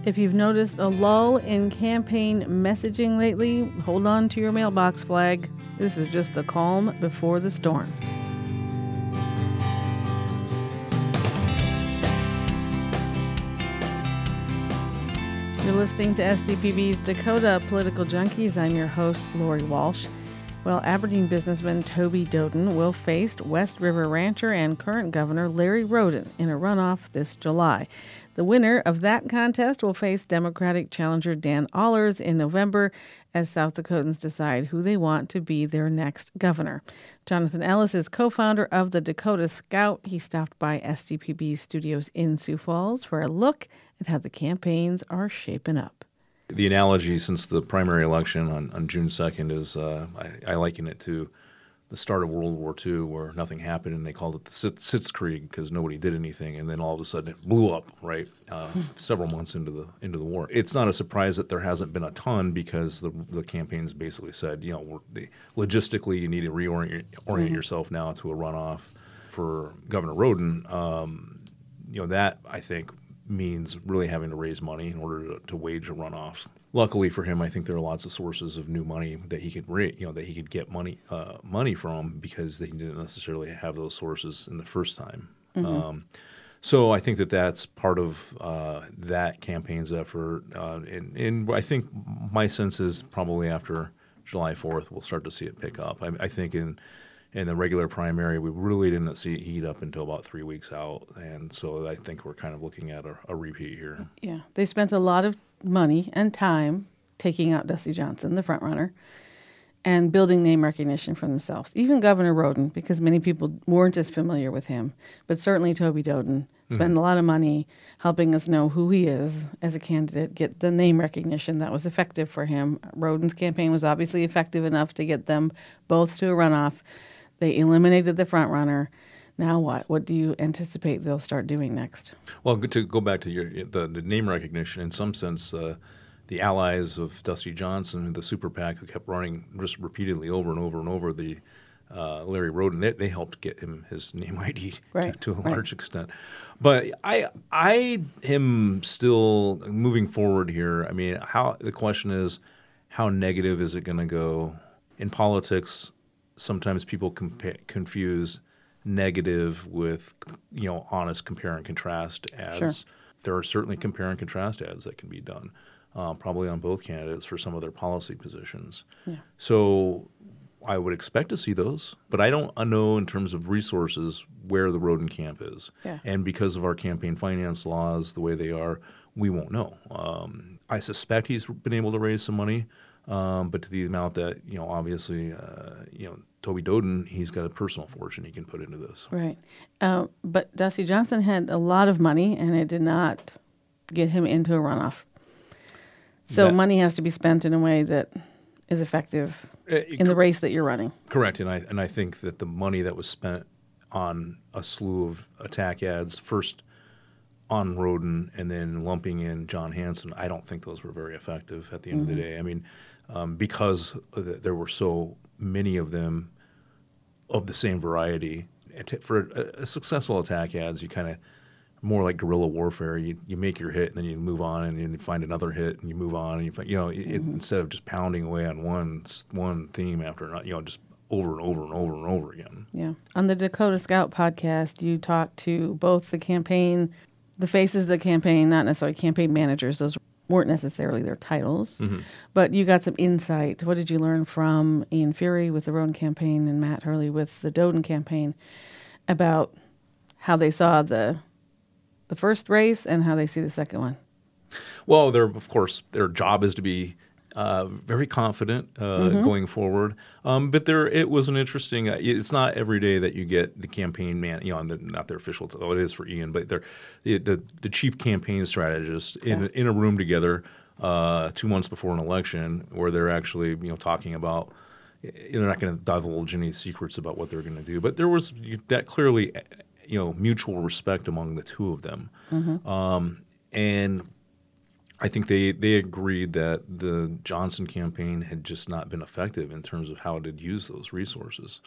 If you've noticed a lull in campaign messaging lately, hold on to your mailbox flag. This is just the calm before the storm. You're listening to SDPB's Dakota Political Junkies. I'm your host, Lori Walsh. Well, Aberdeen businessman Toby Doden will face West River rancher and current governor Larry Roden in a runoff this July. The winner of that contest will face Democratic challenger Dan Allers in November as South Dakotans decide who they want to be their next governor. Jonathan Ellis is co-founder of the Dakota Scout. He stopped by SDPB's studios in Sioux Falls for a look at how the campaigns are shaping up. The analogy since the primary election on June 2nd is I liken it to the start of World War II where nothing happened and they called it the Sitzkrieg because nobody did anything, and then all of a sudden it blew up, right, several months into the war. It's not a surprise that there hasn't been a ton because the campaigns basically said, logistically you need to reorient yourself now to a runoff for Governor Roden. That, I think, means really having to raise money in order to wage a runoff. Luckily for him, I think there are lots of sources of new money that he could that he could get money from because they didn't necessarily have those sources in the first time. Mm-hmm. So I think that's part of that campaign's effort, and I think my sense is probably after July 4th we'll start to see it pick up. I think in the regular primary, we really didn't see it heat up until about 3 weeks out, and so I think we're kind of looking at a repeat here. Yeah, they spent a lot of money and time taking out Dusty Johnson, the frontrunner, and building name recognition for themselves. Even Governor Roden, because many people weren't as familiar with him, but certainly Toby Doden spent a lot of money helping us know who he is as a candidate, get the name recognition that was effective for him. Roden's campaign was obviously effective enough to get them both to a runoff. They eliminated the front runner. Now what? What do you anticipate they'll start doing next? Well, to go back to the name recognition, in some sense, the allies of Dusty Johnson, the super PAC who kept running just repeatedly over and over and over, the Larry Roden, they helped get him his name ID to a large extent. But I am still moving forward here. I mean, the question is, how negative is it going to go? In politics, sometimes people confuse negative with, honest compare and contrast ads. Sure. There are certainly compare and contrast ads that can be done, probably on both candidates for some of their policy positions. Yeah. So I would expect to see those, but I don't know in terms of resources where the Roden camp is. Yeah. And because of our campaign finance laws, the way they are, we won't know. I suspect he's been able to raise some money. But to the amount that, obviously, Toby Doden, he's got a personal fortune he can put into this. Right. But Dusty Johnson had a lot of money, and it did not get him into a runoff. So money has to be spent in a way that is effective in the race that you're running. Correct. And I think that the money that was spent on a slew of attack ads, first on Roden and then lumping in John Hanson, I don't think those were very effective at the end of the day. I mean, because there were so many of them of the same variety. For a successful attack ads, you kind of more like guerrilla warfare. You make your hit and then you move on and you find another hit and you move on and you find, instead of just pounding away on one theme after another, just over and over and over and over again. Yeah. On the Dakota Scout podcast, you talked to both the faces of the campaign, not necessarily campaign managers. Those weren't necessarily their titles. But you got some insight. What did you learn from Ian Fury with the Roden campaign and Matt Hurley with the Doden campaign about how they saw the first race and how they see the second one? Well, their job is to be very confident going forward. But it was an interesting. It's not every day that you get the campaign man, not their official. It is for Ian, but they're the chief campaign strategist in a room together 2 months before an election, where they're actually talking about. They're not going to divulge any secrets about what they're going to do, but there was that clearly, mutual respect among the two of them, and I think they agreed that the Johnson campaign had just not been effective in terms of how it had used those resources.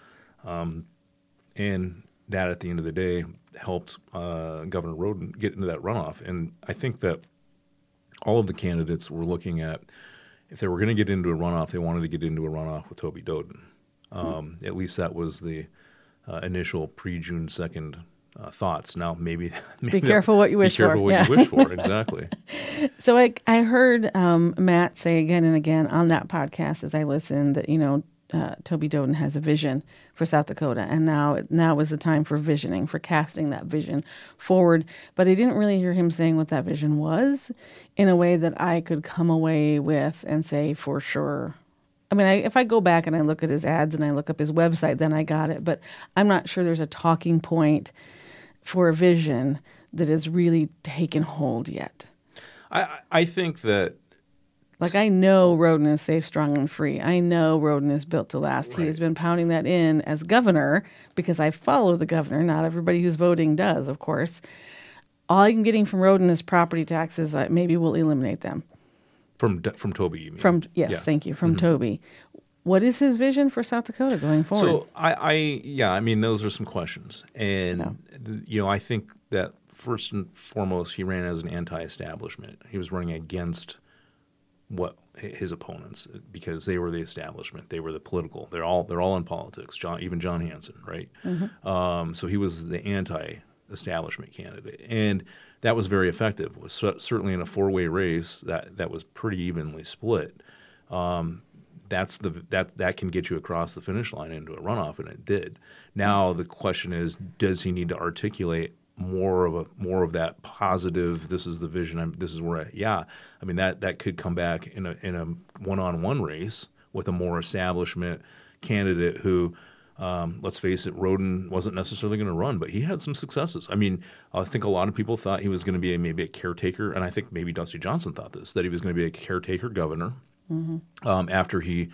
And that, at the end of the day, helped Governor Roden get into that runoff. And I think that all of the candidates were looking at, if they were going to get into a runoff, they wanted to get into a runoff with Toby Doden. At least that was the initial pre-June 2nd thoughts. Now, maybe be careful what you wish for. Be careful what you wish for, exactly. So I heard Matt say again and again on that podcast as I listened that, Toby Doden has a vision for South Dakota, and now is the time for visioning, for casting that vision forward. But I didn't really hear him saying what that vision was in a way that I could come away with and say for sure. I mean, if I go back and I look at his ads and I look up his website, then I got it. But I'm not sure there's a talking point for a vision that has really taken hold yet. I think that... Like, I know Roden is safe, strong, and free. I know Roden is built to last. Right. He has been pounding that in as governor because I follow the governor. Not everybody who's voting does, of course. All I'm getting from Roden is property taxes. Maybe we'll eliminate them. From Toby, you mean? Yes, thank you. From Toby. What is his vision for South Dakota going forward? So, I mean, those are some questions. And, I think that first and foremost, he ran as an anti-establishment. He was running against his opponents because they were the establishment. They were the political. They're all in politics. Even John Hanson, right? So he was the anti-establishment candidate, and that was very effective. It was certainly in a four-way race that was pretty evenly split. That can get you across the finish line into a runoff, and it did. Now the question is, does he need to articulate more of that positive? This is the vision. This is where. I mean that could come back in a one-on-one race with a more establishment candidate who, let's face it, Roden wasn't necessarily going to run, but he had some successes. I mean, I think a lot of people thought he was going to be maybe a caretaker, and I think maybe Dusty Johnson thought that he was going to be a caretaker governor after he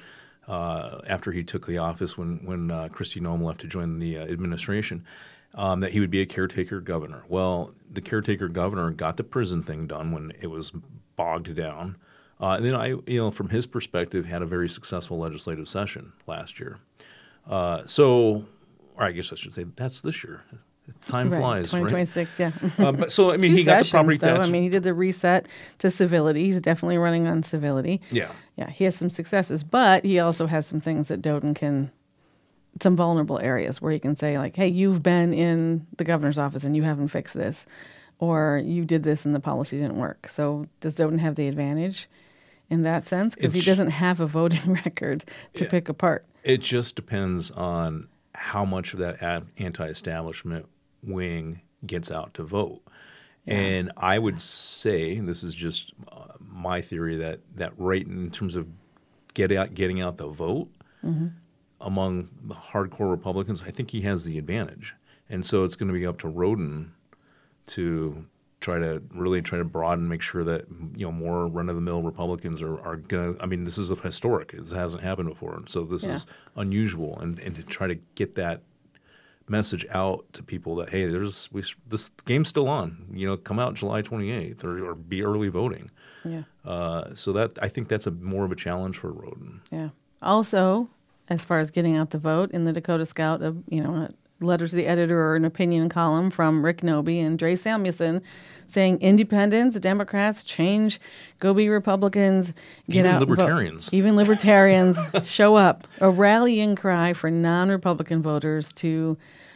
took the office when Kristi Noem left to join the administration. That he would be a caretaker governor. Well, the caretaker governor got the prison thing done when it was bogged down. And then from his perspective, had a very successful legislative session last year. Or I guess I should say that's this year. Time flies, 2026, right? Yeah. But so, I mean, he got the property tax. I mean, he did the reset to civility. He's definitely running on civility. Yeah. Yeah, he has some successes, but he also has some things that Doden can... some vulnerable areas where you can say, like, hey, you've been in the governor's office and you haven't fixed this, or you did this and the policy didn't work. So does Doden have the advantage in that sense? Because he doesn't have a voting record to pick apart. It just depends on how much of that anti-establishment wing gets out to vote. Yeah. And I would say, and this is just my theory, that right in terms of getting out the vote, among the hardcore Republicans, I think he has the advantage. And so it's going to be up to Roden to try to broaden, make sure that more run-of-the-mill Republicans are going to – I mean, this is historic. It hasn't happened before. So this is unusual. And to try to get that message out to people that, hey, this game's still on. Come out July 28th or be early voting. Yeah. So I think that's more of a challenge for Roden. Yeah. Also – as far as getting out the vote, in the Dakota Scout, a letter to the editor or an opinion column from Rick Noby and Dre Samuelson saying independents, Democrats, change, go be Republicans, get out, libertarians. Vote. Even libertarians show up. A rallying cry for non-Republican voters to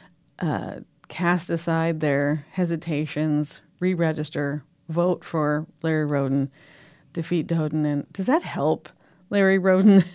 cast aside their hesitations, re-register, vote for Larry Roden, defeat Doden. And does that help Larry Roden?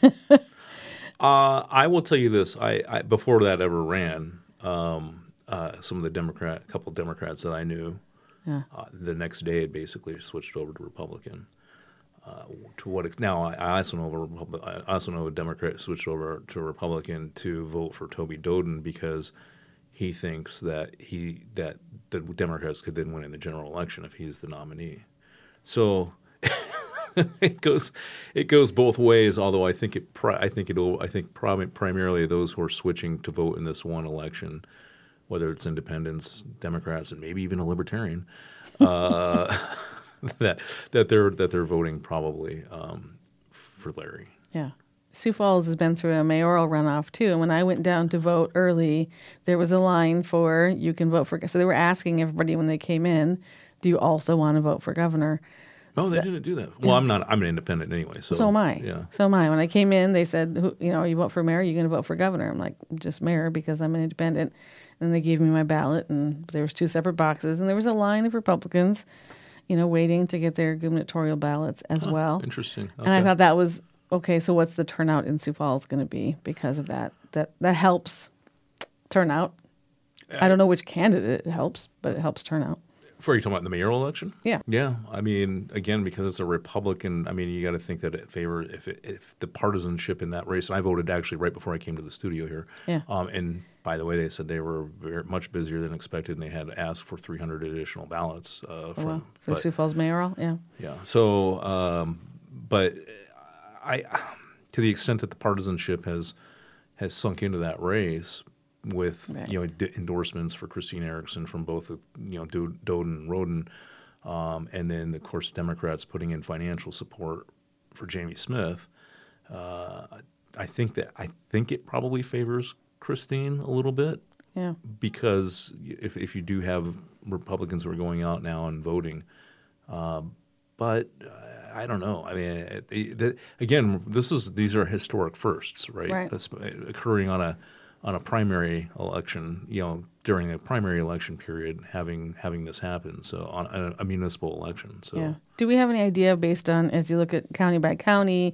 I will tell you this. I before that ever ran, some of the couple of Democrats that I knew, the next day had basically switched over to Republican. Now I also know a Democrat switched over to Republican to vote for Toby Doden because he thinks that the Democrats could then win in the general election if he's the nominee. So. It goes both ways. Although I think primarily those who are switching to vote in this one election, whether it's independents, Democrats, and maybe even a libertarian, that they're voting probably for Larry. Yeah. Sioux Falls has been through a mayoral runoff too, and when I went down to vote early, there was a line for you can vote for. So they were asking everybody when they came in, do you also want to vote for governor? Oh, they didn't do that. Well, I'm an independent anyway. So am I. Yeah. So am I. When I came in, they said, you vote for mayor, you're going to vote for governor. I'm like, just mayor because I'm an independent. And they gave me my ballot, and there was 2 separate boxes, and there was a line of Republicans, waiting to get their gubernatorial ballots as well. Interesting. Okay. And I thought that was, okay, so what's the turnout in Sioux Falls going to be because of that? That helps turnout. I don't know which candidate it helps, but it helps turnout. Are you talking about the mayoral election? Yeah. Yeah. I mean, again, because it's a Republican, I mean, you got to think that it favors if the partisanship in that race. And I voted actually right before I came to the studio here. Yeah. And by the way, they said they were much busier than expected, and they had to ask for 300 additional ballots for Sioux Falls mayoral. Yeah. Yeah. So, but to the extent that the partisanship has sunk into that race, with endorsements for Christine Erickson from both Doden and Roden, and then of course Democrats putting in financial support for Jamie Smith. I think it probably favors Christine a little bit. Yeah. Because if you do have Republicans who are going out now and voting, but I don't know. I mean, again, these are historic firsts, right? Occurring on a primary election, during a primary election period, having this happen. So on a municipal election. So yeah. Do we have any idea based on, as you look at county by county,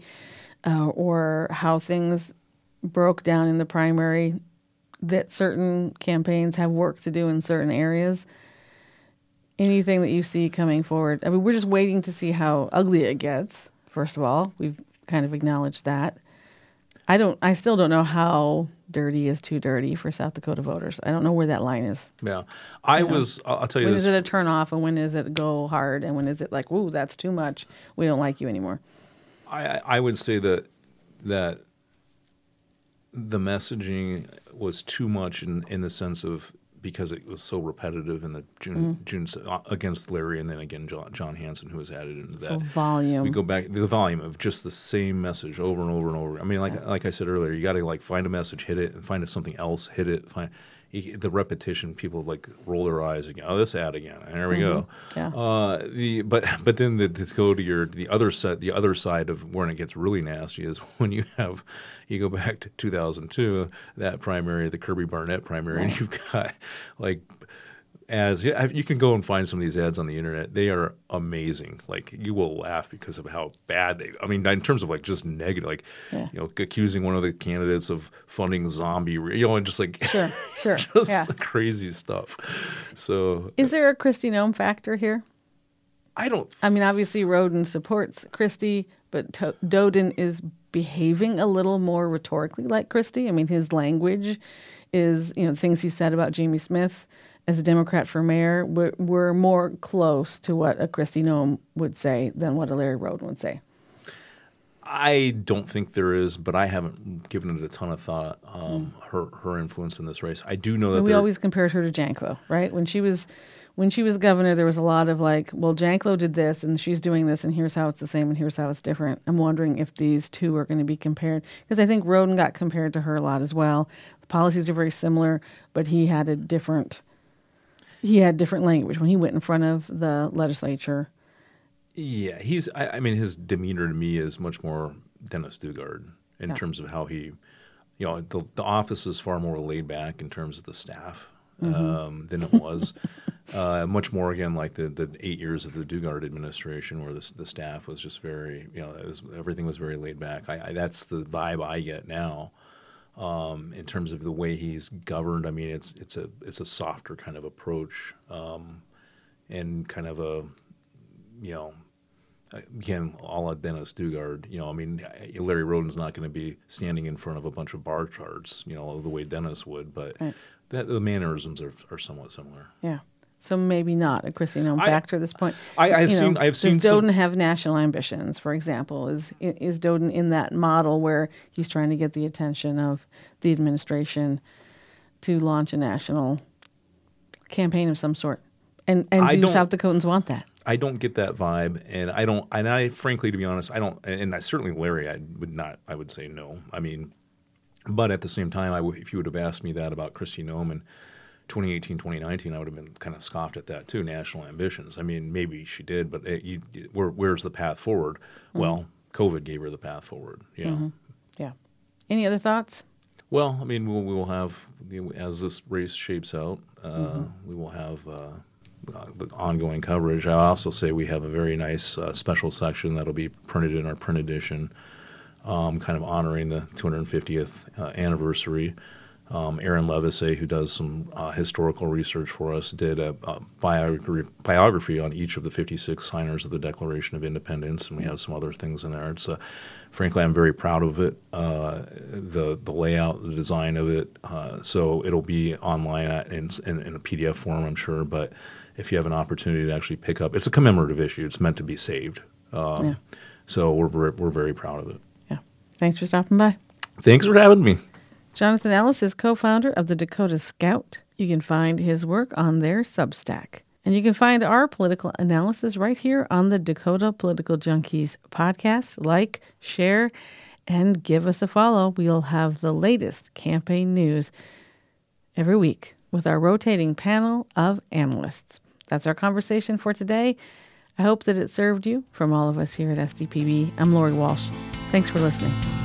or how things broke down in the primary, that certain campaigns have work to do in certain areas? Anything that you see coming forward? I mean, we're just waiting to see how ugly it gets. First of all, we've kind of acknowledged that. I still don't know how dirty is too dirty for South Dakota voters. I don't know where that line is. Yeah. I'll tell you when this. When is it a turn off, and when is it go hard, and when is it like, woo, that's too much, we don't like you anymore? I would say that the messaging was too much in the sense of, because it was so repetitive in the June against Larry, and then again John Hanson, who was added into that. So volume. We go back the volume of just the same message over and over and over. I mean, like I said earlier, you got to find a message, hit it, and find something else, hit it. The repetition, people roll their eyes again. Oh, this ad again. And there we go. Yeah. But then to go to the other side of when it gets really nasty is when you go back to 2002, that primary, the Kirby Barnett primary, and you've got ads. You can go and find some of these ads on the internet. They are amazing. You will laugh because of how bad I mean, in terms of just negative, accusing one of the candidates of funding zombie, and just sure, just crazy stuff. So, is there a Kristi Noem factor here? I mean, obviously Roden supports Kristi, but Doden is behaving a little more rhetorically like Kristi. I mean, his language is, things he said about Jamie Smith as a Democrat for mayor were more close to what a Kristi Noem would say than what a Larry Roden would say. I don't think there is, but I haven't given it a ton of thought. Her influence in this race. I do know that we always compared her to Janklow, right? When she was governor, there was a lot of Janklow did this, and she's doing this, and here's how it's the same, and here's how it's different. I'm wondering if these two are going to be compared, because I think Roden got compared to her a lot as well. The policies are very similar, but he had different language when he went in front of the legislature. Yeah, I mean, his demeanor to me is much more Dennis Dugard in terms of how he, the office is far more laid back in terms of the staff than it was. Much more, again, like the 8 years of the Dugard administration, where the staff was just very, everything was very laid back. That's the vibe I get now. In terms of the way he's governed, I mean, it's a softer kind of approach, and kind of a, again, a la Dennis Dugard. I mean, Larry Roden's not going to be standing in front of a bunch of bar charts, the way Dennis would, but the mannerisms are somewhat similar. Yeah. So maybe not a Kristi Noem factor at this point. I've seen. Does Doden have national ambitions? For example, is Doden in that model where he's trying to get the attention of the administration to launch a national campaign of some sort? And do South Dakotans want that? I don't get that vibe, and I don't. And I, frankly, to be honest, I don't. And I certainly, Larry, I would not. I would say no. I mean, but at the same time, if you would have asked me that about Kristi Noem 2018, 2019, I would have been kind of scoffed at that too, national ambitions. I mean, maybe she did, but where's the path forward? Mm-hmm. Well, COVID gave her the path forward. Mm-hmm. Yeah. Any other thoughts? Well, I mean, we will have, as this race shapes out, we will have the ongoing coverage. I'll also say we have a very nice special section that'll be printed in our print edition, kind of honoring the 250th anniversary. Aaron Levisay, who does some historical research for us, did a biography on each of the 56 signers of the Declaration of Independence, and we have some other things in there. It's frankly, I'm very proud of it, the layout, the design of it. So it'll be online in a PDF form, I'm sure. But if you have an opportunity to actually pick up, it's a commemorative issue. It's meant to be saved. So we're very proud of it. Yeah. Thanks for stopping by. Thanks for having me. Jonathan Ellis is co-founder of the Dakota Scout. You can find his work on their Substack. And you can find our political analysis right here on the Dakota Political Junkies podcast. Like, share, and give us a follow. We'll have the latest campaign news every week with our rotating panel of analysts. That's our conversation for today. I hope that it served you. From all of us here at SDPB, I'm Lori Walsh. Thanks for listening.